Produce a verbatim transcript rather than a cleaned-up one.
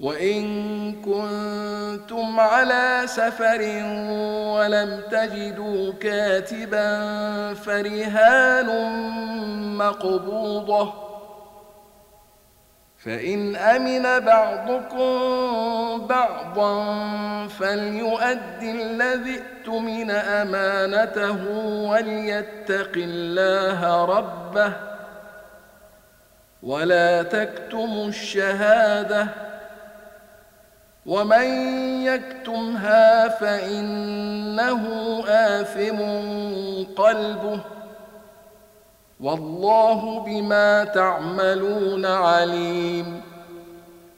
وإن كنتم على سفر ولم تجدوا كاتبا فرهان مقبوضة، فإن أمن بعضكم بعضا فليؤد الذي اؤتمن أمانته وليتق الله ربه ولا تكتموا الشهادة، ومن يكتمها فإنه آثم قلبه، والله بما تعملون عليم.